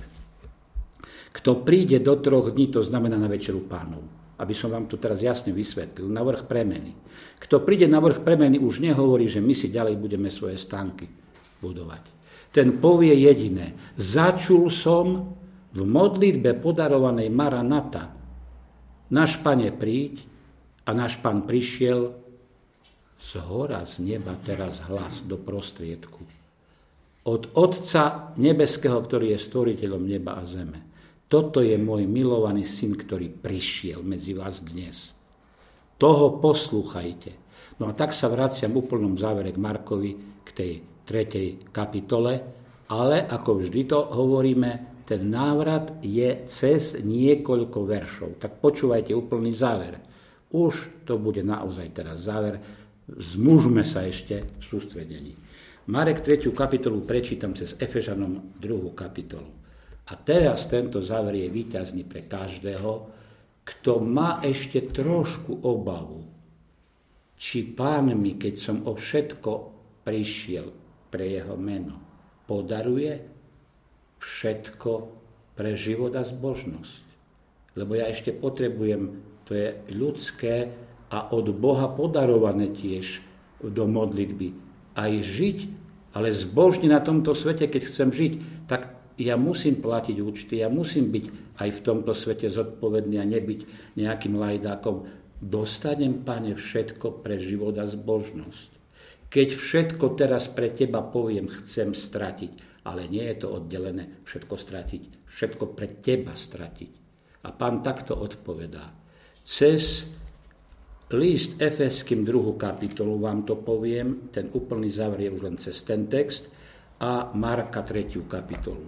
Kto príde do troch dní, to znamená na Večeru Pánovu. Aby som vám to teraz jasne vysvetlil. Na vrch premeny. Kto príde na vrch premeny, už nehovorí, že my si ďalej budeme svoje stánky budovať. Ten povie jediné. Začul som v modlitbe podarovanej Maranata. Náš Pane, príď. A náš Pán prišiel z hora, z neba teraz hlas do prostriedku. od Otca nebeského, ktorý je stvoriteľom neba a zeme. Toto je môj milovaný syn, ktorý prišiel medzi vás dnes. Toho poslúchajte. No a tak sa vraciam v úplnom závere k Markovi, k tej tretej kapitole, ale ako vždy to hovoríme, ten návrat je cez niekoľko veršov. Tak počúvajte úplný záver. Už to bude naozaj teraz záver. Zmužme sa ešte v sústredení. Marek tretiu kapitolu prečítam cez Efežanom druhú kapitolu. A teraz tento záver je víťazný pre každého, kto má ešte trošku obavu, či Pán mi, keď som o všetko prišiel pre jeho meno, podaruje všetko pre život a zbožnosť. Lebo ja ešte potrebujem, to je ľudské a od Boha podarované tiež do modlitby, aj žiť, ale zbožne na tomto svete, keď chcem žiť, tak ja musím platiť účty, ja musím byť aj v tomto svete zodpovedný a nebyť nejakým lajdákom. Dostanem, Pane, všetko pre život a zbožnosť. Keď všetko teraz pre teba poviem, chcem stratiť, ale nie je to oddelené všetko stratiť, všetko pre teba stratiť. A Pán takto odpovedá. Cez list Efeským druhú kapitolu vám to poviem, ten úplný záver je už len cez ten text, a Marka tretiu kapitolu.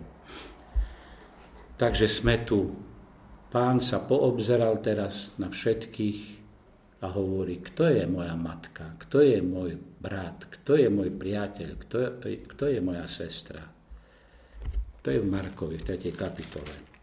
Takže sme tu. Pán sa poobzeral teraz na všetkých a hovorí, kto je moja matka, kto je môj brat, kto je môj priateľ, kto je, kto je moja sestra. To je v Markovi, v tretej kapitole.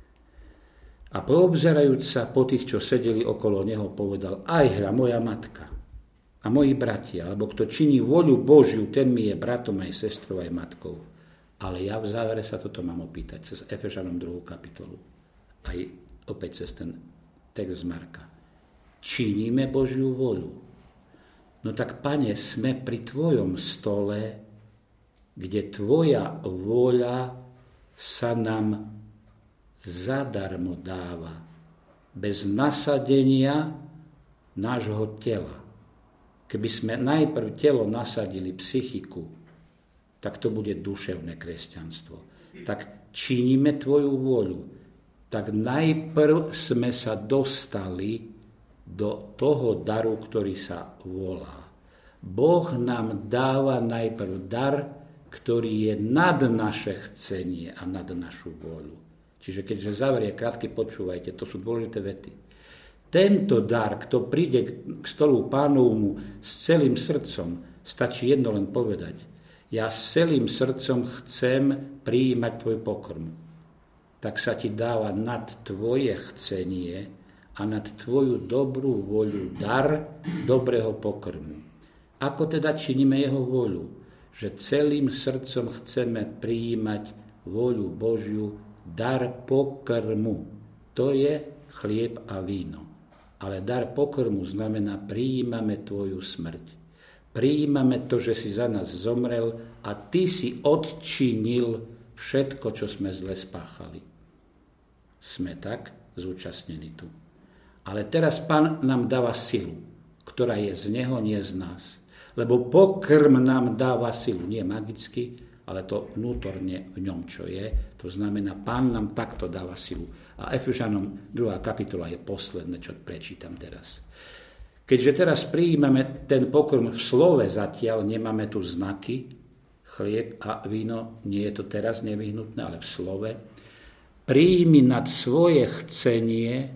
A poobzerajúc sa po tých, čo sedeli okolo neho, povedal, aj hľa, moja matka a moji bratia, alebo kto činí voľu Božiu, ten mi je bratom aj sestrou aj matkou. Ale ja v závere sa toto mám opýtať cez Efežanom druhú kapitolu. Aj opäť cez ten text z Marka. Činíme Božiu voľu. No tak, Pane, sme pri tvojom stole, kde tvoja vôľa sa nám zadarmo dáva, bez nasadenia nášho tela. Keby sme najprv telo nasadili psychiku, tak to bude duševné kresťanstvo. Tak činíme tvoju vôľu. Tak najprv sme sa dostali do toho daru, ktorý sa volá. Boh nám dáva najprv dar, ktorý je nad naše chcenie a nad našu vôľu. Čiže keďže záver je krátky, počúvajte, to sú dôležité vety. Tento dar, kto príde k stolu Pánovmu s celým srdcom, stačí jedno len povedať. Ja s celým srdcom chcem prijímať tvoj pokrm. Tak sa ti dáva nad tvoje chcenie a nad tvoju dobrú voľu dar dobrého pokrmu. Ako teda činíme jeho voľu? Že celým srdcom chceme prijímať voľu Božiu, dar pokrmu. To je chlieb a víno. Ale dar pokrmu znamená, prijímame tvoju smrť. Prijímame to, že si za nás zomrel a ty si odčinil všetko, čo sme zle spáchali. Sme tak zúčastnení tu. Ale teraz Pán nám dáva silu, ktorá je z neho, nie z nás. Lebo pokrm nám dáva silu, nie magicky, ale to vnútorne v ňom, čo je. To znamená, Pán nám takto dáva silu. A Efežanom druhá kapitola je posledné, čo prečítam teraz. Keďže teraz prijímame ten pokrm v slove zatiaľ, nemáme tu znaky, chlieb a víno, nie je to teraz nevyhnutné, ale v slove, prijími nad svoje chcenie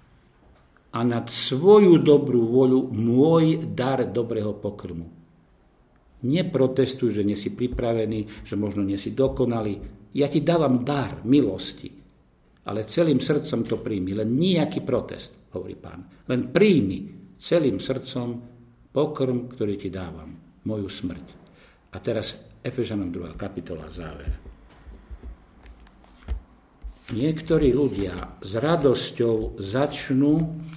a nad svoju dobrú voľu môj dar dobrého pokrmu. Neprotestuj, že nie si pripravený, že možno nie si dokonalý. Ja ti dávam dar milosti, ale celým srdcom to príjmi. Len nejaký protest, hovorí Pán. Len príjmi celým srdcom pokrm, ktorý ti dávam, moju smrť. A teraz Efežanom druhá kapitola, záver. Niektorí ľudia s radosťou začnú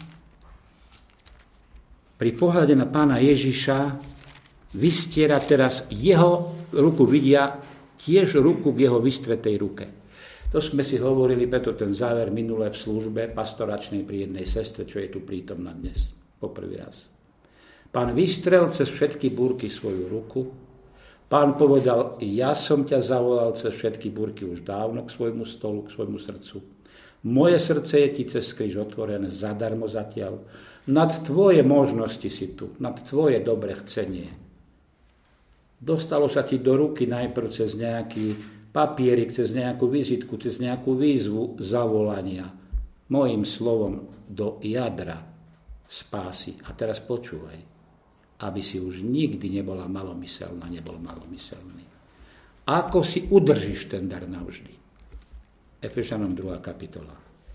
pri pohľade na Pána Ježiša vystiera teraz jeho ruku, vidia tiež ruku v jeho vystretej ruke. To sme si hovorili, preto ten záver minulé v službe pastoračnej pri jednej sestre, čo je tu prítomná dnes, poprvý raz. Pán vystrel cez všetky búrky svoju ruku, Pán povedal, ja som ťa zavolal cez všetky búrky už dávno k svojmu stolu, k svojmu srdcu. Moje srdce je ti cez kríž otvorené zadarmo zatiaľ. Nad tvoje možnosti si tu, nad tvoje dobre chcenie. Dostalo sa ti do ruky najprv cez nejaký papierik, cez nejakú vizitku, cez nejakú výzvu zavolania. Mojím slovom do jadra spásy. A teraz počúvaj, aby si už nikdy nebola malomyselná, nebol malomyselný. Ako si udržíš ten dar navždy? Efešanom druhá kapitola.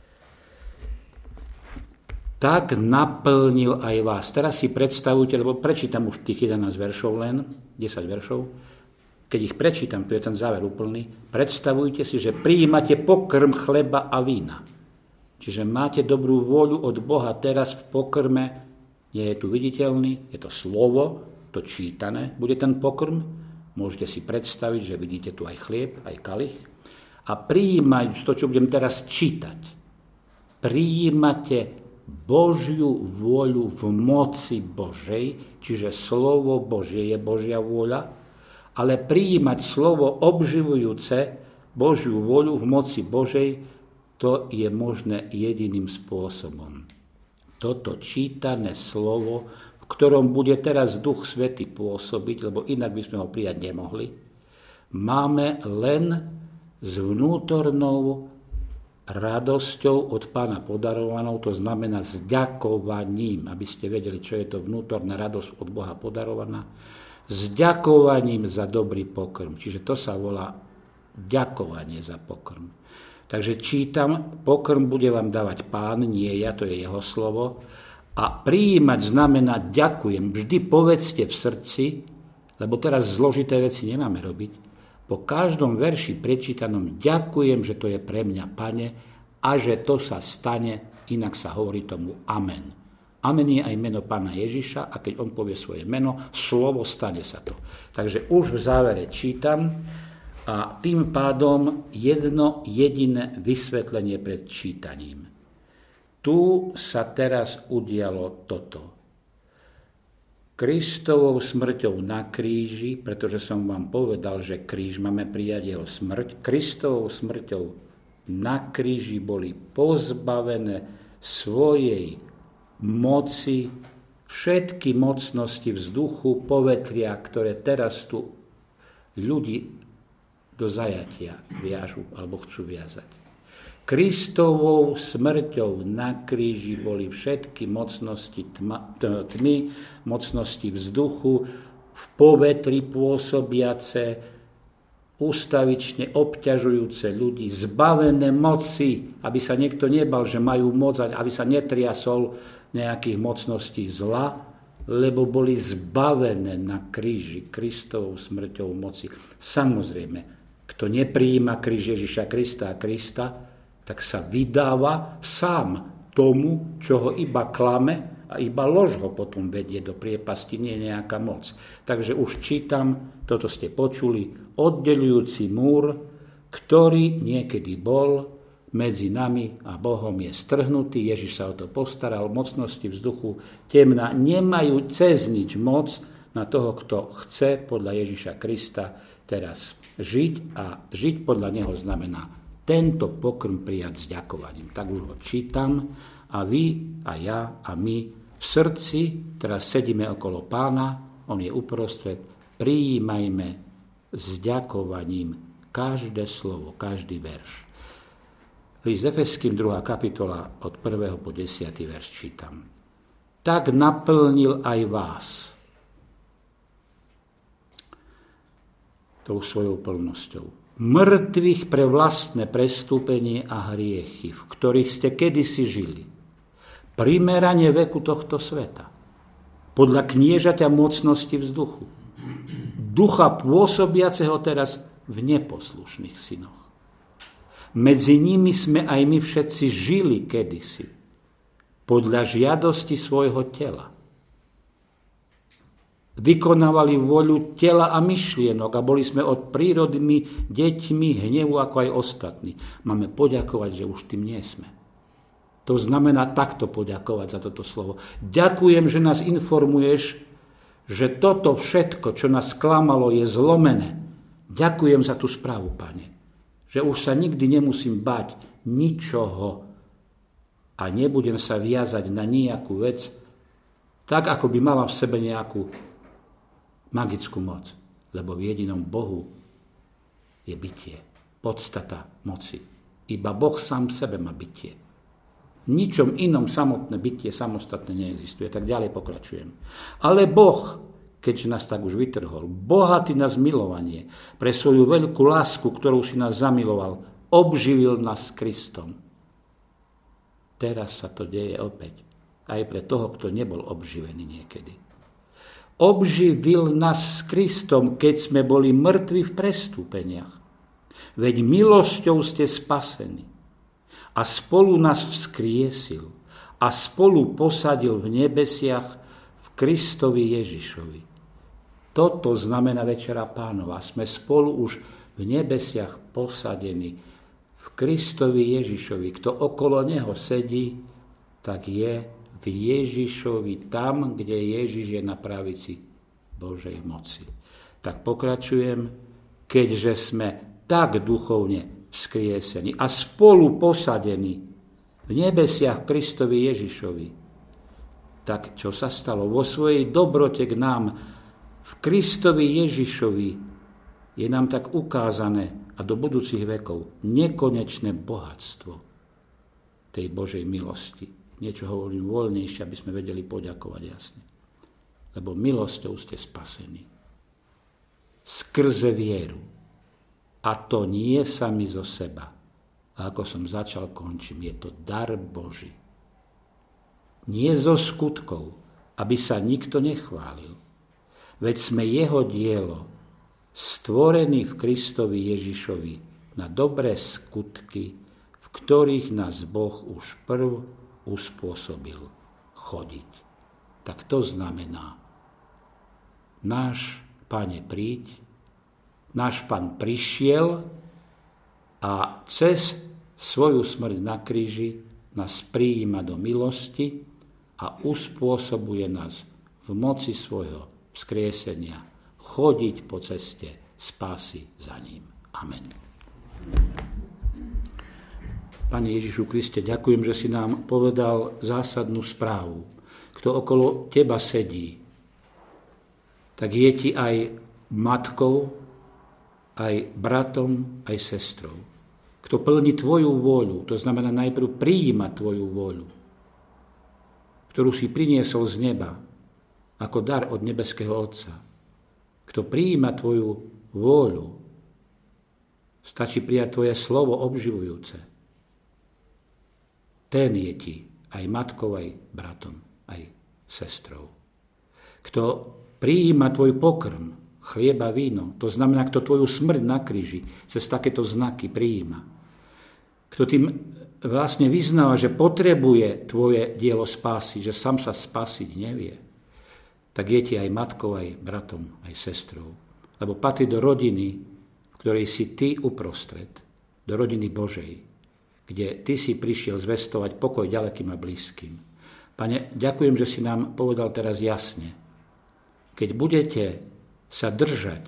Tak naplnil aj vás. Teraz si predstavujte, lebo prečítam už tých jedenásť veršov len, desať veršov. Keď ich prečítam, tu je ten záver úplný, predstavujte si, že prijímate pokrm chleba a vína. Čiže máte dobrú vôľu od Boha teraz v pokrme, nie je tu viditeľný, je to slovo, to čítané, bude ten pokrm. Môžete si predstaviť, že vidíte tu aj chlieb, aj kalich. A prijímajúc to, čo budem teraz čítať, prijímate Božiu vôľu v moci Božej, čiže slovo Božie je Božia vôľa, ale prijímať slovo obživujúce Božiu vôľu v moci Božej, to je možné jediným spôsobom. Toto čítané slovo, v ktorom bude teraz Duch Svätý pôsobiť, lebo inak by sme ho prijať nemohli, máme len s vnútornou radosťou od Pána podarovanou, to znamená s ďakovaním, aby ste vedeli, čo je to vnútorná radosť od Boha podarovaná, s ďakovaním za dobrý pokrm. Čiže to sa volá ďakovanie za pokrm. Takže čítam, pokrm bude vám dávať Pán, nie ja, to je jeho slovo. A prijímať znamená ďakujem. Vždy povedzte v srdci, lebo teraz zložité veci nemáme robiť. Po každom verši prečítanom ďakujem, že to je pre mňa, Pane, a že to sa stane, inak sa hovorí tomu amen. Amen je aj meno Pána Ježiša a keď on povie svoje meno, slovo, stane sa to. Takže už v závere čítam, a tým pádom jedno jediné vysvetlenie pred čítaním. Tu sa teraz udialo toto. Kristovou smrťou na kríži, pretože som vám povedal, že kríž máme prijať jeho smrť, Kristovou smrťou na kríži boli pozbavené svojej moci všetky mocnosti vzduchu, povetria, ktoré teraz tu ľudí do zajatia viažu alebo chcú viazať. Kristovou smrťou na kríži boli všetky mocnosti tma, tmy, mocnosti vzduchu, v povetri pôsobiace, ústavične obťažujúce ľudí, zbavené moci, aby sa niekto nebal, že majú moc, aby sa netriasol nejakých mocností zla, lebo boli zbavené na kríži Kristovou smrťou moci. Samozrejme, kto neprijíma kríž Ježiša Krista a Krista, tak sa vydáva sám tomu, čo ho iba klame a iba lož ho potom vedie do priepasti, nie nejaká moc. Takže už čítam, toto ste počuli, oddeľujúci múr, ktorý niekedy bol medzi nami a Bohom, je strhnutý. Ježiš sa o to postaral, mocnosti vzduchu temna nemajú cez nič moc na toho, kto chce podľa Ježiša Krista teraz žiť, a žiť podľa neho znamená tento pokrm prijať s ďakovaním. Tak už ho čítam a vy a ja a my v srdci teraz sedíme okolo Pána, on je uprostred, prijímajme s ďakovaním každé slovo, každý verš. List Efeským druhá kapitola od prvého po desiaty verš čítam. Tak naplnil aj vás tou svojou plnosťou. Mŕtvych pre vlastné prestúpenie a hriechy, v ktorých ste kedysi žili. Primerane veku tohto sveta. Podľa kniežaťa mocnosti vzduchu. Ducha pôsobiaceho teraz v neposlušných synoch. Medzi nimi sme aj my všetci žili kedysi. Podľa žiadosti svojho tela. Vykonávali voľu tela a myšlienok a boli sme od prírodmi deťmi hnevu ako aj ostatní. Máme poďakovať, že už tým nie sme. To znamená takto poďakovať za toto slovo. Ďakujem, že nás informuješ, že toto všetko, čo nás klamalo, je zlomené. Ďakujem za tú správu, Pane, že už sa nikdy nemusím báť ničoho a nebudem sa viazať na nejakú vec, tak ako by mala v sebe nejakú magickú moc. Lebo v jedinom Bohu je bytie, podstata moci. Iba Boh sám v sebe má bytie. Ničom inom samotné bytie samostatne neexistuje. Tak ďalej pokračujem. Ale Boh, keďže nás tak už vytrhol, bohatý na zmilovanie, pre svoju veľkú lásku, ktorú si nás zamiloval, obživil nás Kristom. Teraz sa to deje opäť. Aj pre toho, kto nebol obživený niekedy. Obživil nás s Kristom, keď sme boli mŕtvi v prestúpeniach. Veď milosťou ste spasení. A spolu nás vzkriesil a spolu posadil v nebesiach v Kristovi Ježišovi. Toto znamená Večera Pánova. Sme spolu už v nebesiach posadení v Kristovi Ježišovi. Kto okolo neho sedí, tak je v Ježišovi tam, kde Ježiš je na pravici Božej moci. Tak pokračujem, keďže sme tak duchovne vzkriesení a spolu posadení v nebesiach Kristovi Ježišovi. Tak čo sa stalo? Vo svojej dobrote k nám v Kristovi Ježišovi je nám tak ukázané a do budúcich vekov nekonečné bohatstvo tej Božej milosti. Niečo hovorím voľnejšie, aby sme vedeli poďakovať jasne. Lebo milosťou ste spasení. Skrze vieru. A to nie sami zo seba. A ako som začal, končím. Je to dar Boží. Nie zo skutkov, aby sa nikto nechválil. Veď sme jeho dielo, stvorení v Kristovi Ježišovi na dobré skutky, v ktorých nás Boh už prv uspôsobil chodiť. Tak to znamená, náš Pane, príď, náš Pán prišiel a cez svoju smrť na kríži nás prijíma do milosti a uspôsobuje nás v moci svojho vzkriesenia chodiť po ceste spásy za ním. Amen. Pane Ježišu Kriste, ďakujem, že si nám povedal zásadnú správu. Kto okolo teba sedí, tak je ti aj matkou, aj bratom, aj sestrou. Kto plní tvoju vôľu, to znamená najprv prijíma tvoju vôľu, ktorú si priniesol z neba ako dar od nebeského Otca. Kto prijíma tvoju vôľu, stačí prijať tvoje slovo obživujúce. Ten je ti aj matkou, aj bratom, aj sestrou. Kto prijíma tvoj pokrm, chlieba, víno, to znamená, kto tvoju smrť na kríži cez takéto znaky prijíma. Kto tým vlastne vyznáva, že potrebuje tvoje dielo spásy, že sám sa spasiť nevie, tak je ti aj matkou, aj bratom, aj sestrou. Lebo patrí do rodiny, v ktorej si ty uprostred, do rodiny Božej, kde ty si prišiel zvestovať pokoj ďalekým a blízkym. Pane, ďakujem, že si nám povedal teraz jasne. Keď budete sa držať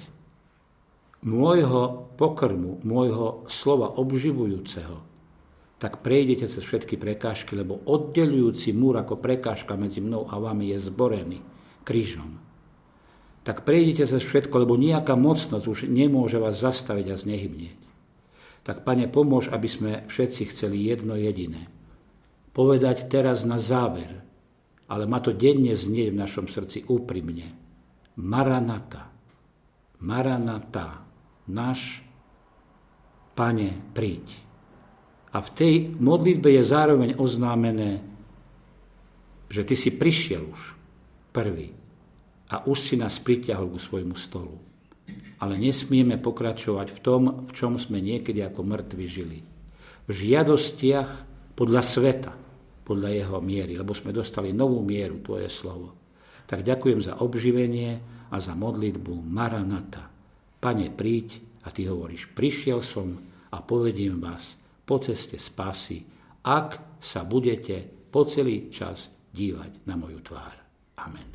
môjho pokrmu, môjho slova obživujúceho, tak prejdete cez všetky prekážky, lebo oddeľujúci múr ako prekážka medzi mnou a vami je zborený krížom. Tak prejdete cez všetko, lebo nejaká mocnosť už nemôže vás zastaviť a znehybnieť. Tak, Pane, pomôž, aby sme všetci chceli jedno jediné. Povedať teraz na záver, ale má to denne znieť v našom srdci úprimne. Maranata. Maranata, náš Pane, príď. A v tej modlitbe je zároveň oznámené, že ty si prišiel už prvý a už si nás pritiahol ku svojmu stolu. Ale nesmieme pokračovať v tom, v čom sme niekedy ako mŕtvi žili. V žiadostiach podľa sveta, podľa jeho miery, lebo sme dostali novú mieru, tvoje slovo. Tak ďakujem za obživenie a za modlitbu Maranata. Pane, príď, a ty hovoríš, prišiel som a povediem vás po ceste spásy, ak sa budete po celý čas dívať na moju tvár. Amen.